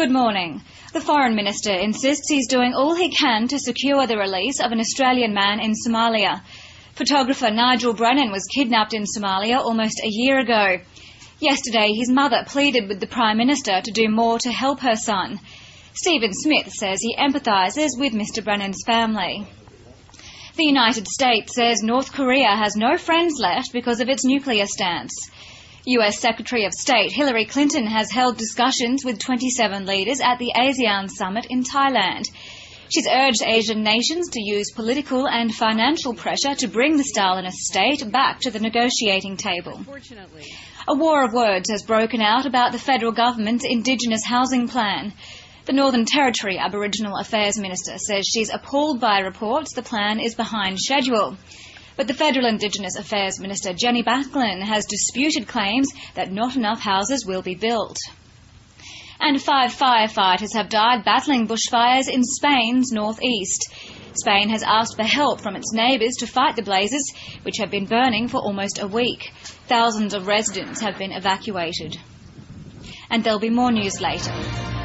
Good morning. The Foreign Minister insists he's doing all he can to secure the release of an Australian man in Somalia. Photographer Nigel Brennan was kidnapped in Somalia almost a year ago. Yesterday, his mother pleaded with the Prime Minister to do more to help her son. Stephen Smith says he empathises with Mr Brennan's family. The United States says North Korea has no friends left because of its nuclear stance. US Secretary of State Hillary Clinton has held discussions with 27 leaders at the ASEAN summit in Thailand. She's urged Asian nations to use political and financial pressure to bring the Stalinist state back to the negotiating table. A war of words has broken out about the federal government's Indigenous housing plan. The Northern Territory Aboriginal Affairs Minister says she's appalled by reports the plan is behind schedule. But the Federal Indigenous Affairs Minister Jenny Backlin has disputed claims that not enough houses will be built. And 5 firefighters have died battling bushfires in Spain's northeast. Spain has asked for help from its neighbours to fight the blazes, which have been burning for almost a week. Thousands of residents have been evacuated. And there'll be more news later.